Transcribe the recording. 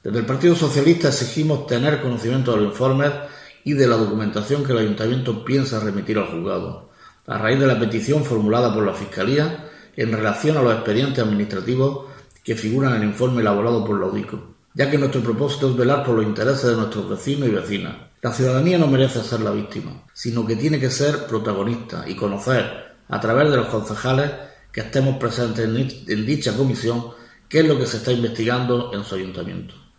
Desde el Partido Socialista exigimos tener conocimiento de los informes y de la documentación que el Ayuntamiento piensa remitir al juzgado, a raíz de la petición formulada por la Fiscalía en relación a los expedientes administrativos que figuran en el informe elaborado por la UDICO, ya que nuestro propósito es velar por los intereses de nuestros vecinos y vecinas. La ciudadanía no merece ser la víctima, sino que tiene que ser protagonista y conocer, a través de los concejales que estemos presentes en dicha comisión, qué es lo que se está investigando en su ayuntamiento.